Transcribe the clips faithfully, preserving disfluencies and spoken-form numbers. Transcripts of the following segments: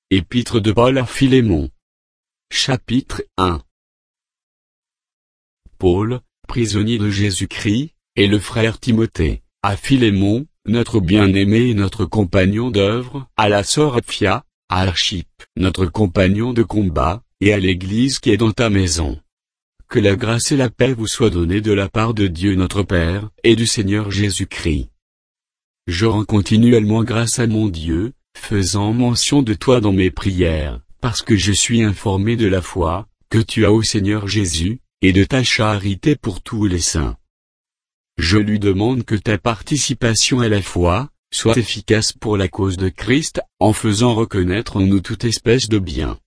Épître de Paul à Philémon. Chapitre un. Paul, prisonnier de Jésus-Christ, et le frère Timothée, à Philémon, notre bien-aimé et notre compagnon d'œuvre, à la sœur Apphia, à Archippe, notre compagnon de combat, et à l'Église qui est dans ta maison. Que la grâce et la paix vous soient données de la part de Dieu notre Père, et du Seigneur Jésus-Christ. Je rends continuellement grâce à mon Dieu, faisant mention de toi dans mes prières, parce que je suis informé de la foi que tu as au Seigneur Jésus, et de ta charité pour tous les saints. Je lui demande que ta participation à la foi soit efficace pour la cause de Christ, en faisant reconnaître en nous toute espèce de bien.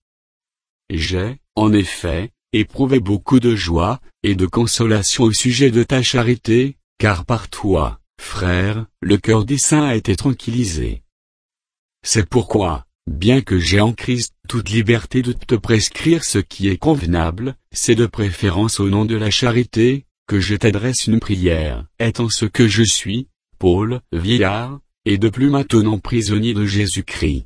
J'ai, en effet, éprouvé beaucoup de joie et de consolation au sujet de ta charité, car par toi, frère, le cœur des saints a été tranquillisé. C'est pourquoi, bien que j'ai en Christ toute liberté de te prescrire ce qui est convenable, c'est de préférence au nom de la charité, que je t'adresse une prière, étant ce que je suis, Paul, vieillard, et de plus maintenant prisonnier de Jésus-Christ.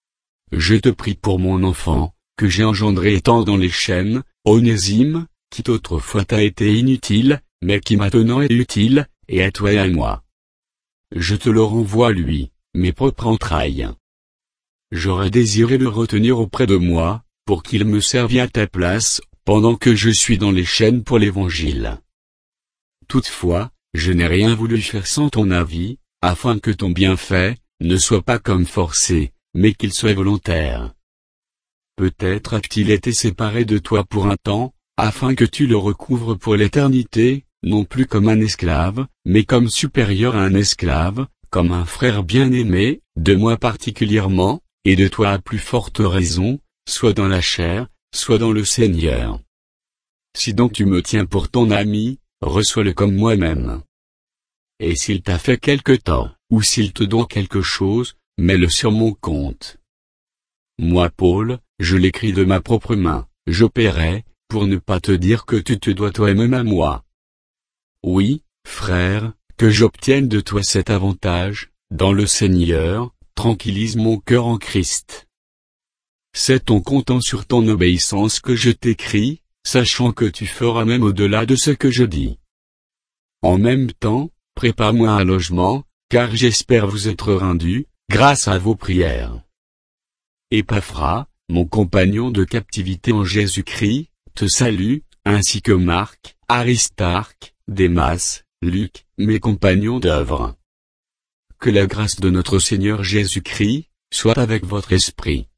Je te prie pour mon enfant, que j'ai engendré étant dans les chaînes, Onésime, qui autrefois t'a été inutile, mais qui maintenant est utile, et à toi et à moi. Je te le renvoie lui, mes propres entrailles. J'aurais désiré le retenir auprès de moi, pour qu'il me servît à ta place, pendant que je suis dans les chaînes pour l'Évangile. Toutefois, je n'ai rien voulu faire sans ton avis, afin que ton bienfait ne soit pas comme forcé, mais qu'il soit volontaire. Peut-être a-t-il été séparé de toi pour un temps, afin que tu le recouvres pour l'éternité, non plus comme un esclave, mais comme supérieur à un esclave, comme un frère bien-aimé, de moi particulièrement, et de toi à plus forte raison, soit dans la chair, soit dans le Seigneur. Si donc tu me tiens pour ton ami, reçois-le comme moi-même. Et s'il t'a fait quelque tort, ou s'il te doit quelque chose, mets-le sur mon compte. Moi Paul, je l'écris de ma propre main, je paierai, pour ne pas te dire que tu te dois toi-même à moi. Oui, frère, que j'obtienne de toi cet avantage, dans le Seigneur, tranquillise mon cœur en Christ. C'est en comptant sur ton obéissance que je t'écris, sachant que tu feras même au-delà de ce que je dis. En même temps, prépare-moi un logement, car j'espère vous être rendu, grâce à vos prières. Épaphras, mon compagnon de captivité en Jésus-Christ, te salue, ainsi que Marc, Aristarque, Démas, Luc, mes compagnons d'œuvre. Que la grâce de notre Seigneur Jésus-Christ soit avec votre esprit.